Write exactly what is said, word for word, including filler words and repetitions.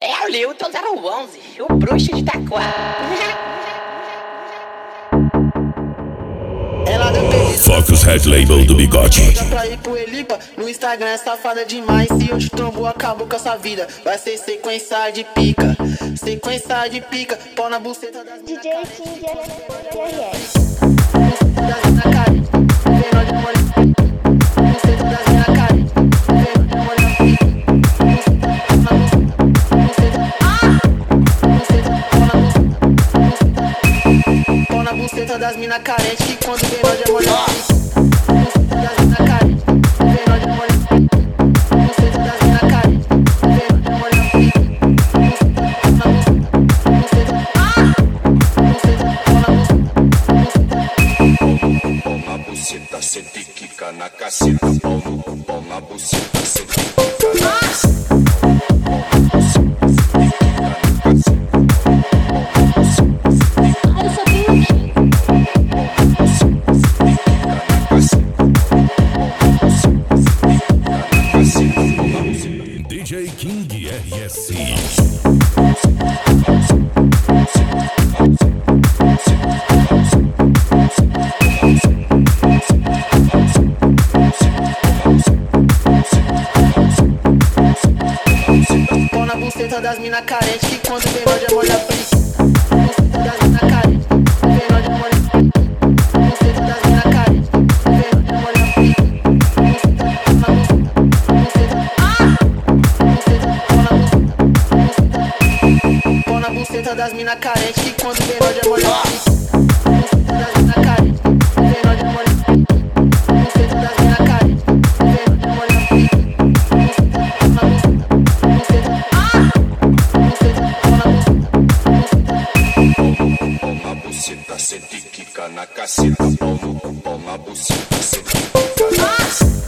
É o Lewton zero onze, o bruxo de Itaquá. Ela deu pedido Focus Red Label do Bigode. pra ir pro Elipa, no Instagram é safada demais. Se eu te trombo, acabou com essa vida. Vai ser sequência de pica, sequência de pica. Pau na buceta das D J King R S. das mina carente, menor de molho. Buceta das mina carente, menor de molho. Pau na buceta das mina carente, que quando vem nós é molhado. Buceta das mina carente, vem nós de molhado. Buceta das mina carente, vem nós de molhado. Pau na buceta, sente e quica na caceta. Pau no pau na buceta, sente e quica na caceta. Eu só tenho aqui. D J King R S. Pau na buceta das mina carente, que quando vem nós é molha frita. Buceta das mina carente, vem nós de molha frita. Buceta das mina carente, vem nós de molha frita. Buceta na buceta, buceta, buceta, pau na buceta. Pau na buceta das mina carente, que quando vem nós é molha frita. Buceta das mina carente, vem nós de molha frita. Buceta das mina carente, vem nós de molha frita. Buceta na buceta. Pau na buceta, sente e quica na caceta. Pau no pau na buceta, sente e quica na caceta.